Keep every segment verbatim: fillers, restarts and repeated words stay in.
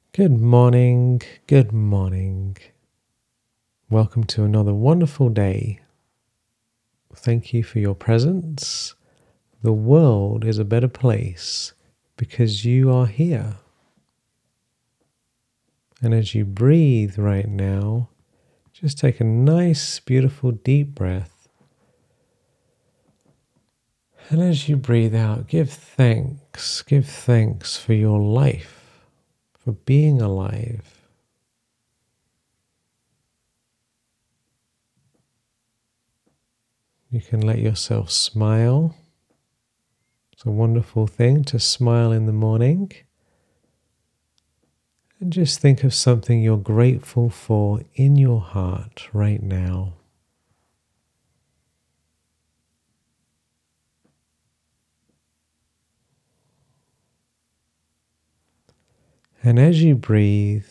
Good morning, good morning. Welcome to another wonderful day. Thank you for your presence. The world is a better place because you are here. And as you breathe right now, just take a nice, beautiful, deep breath. And as you breathe out, give thanks. Give thanks for your life, for being alive. You can let yourself smile. It's a wonderful thing to smile in the morning. And just think of something you're grateful for in your heart right now. And as you breathe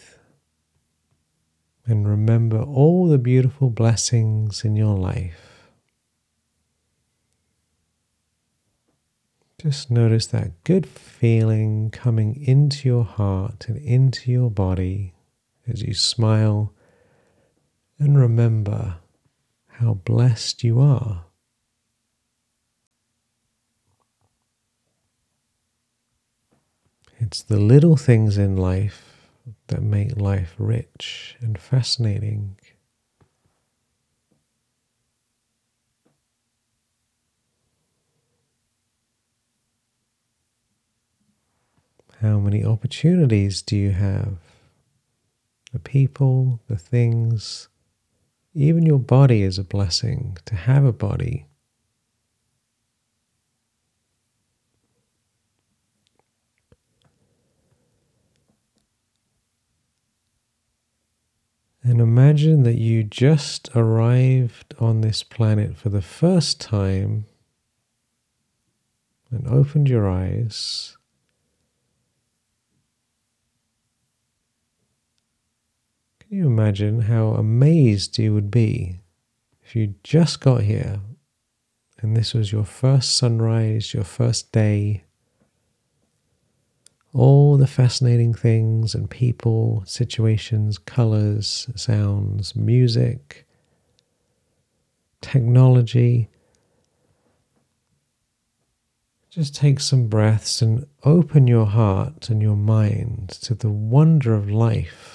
and remember all the beautiful blessings in your life, just notice that good feeling coming into your heart and into your body as you smile and remember how blessed you are. It's the little things in life that make life rich and fascinating. How many opportunities do you have? The people, the things, even your body is a blessing to have a body. And imagine that you just arrived on this planet for the first time and opened your eyes. Can you imagine how amazed you would be if you just got here and this was your first sunrise, your first day? All the fascinating things and people, situations, colors, sounds, music, technology. Just take some breaths and open your heart and your mind to the wonder of life.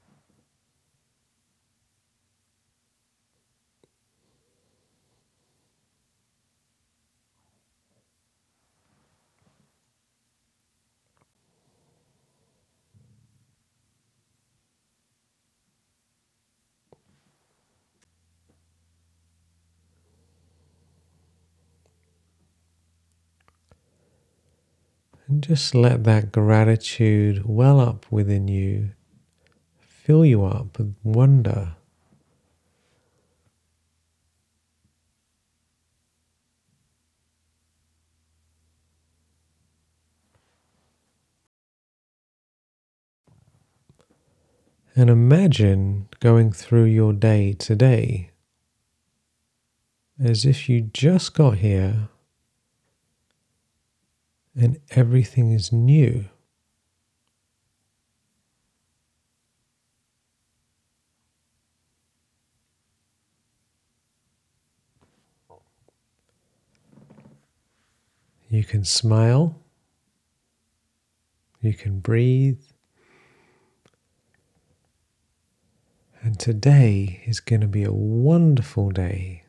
And just let that gratitude well up within you, fill you up with wonder. And imagine going through your day today as if you just got here and everything is new. You can smile, you can breathe, and today is going to be a wonderful day.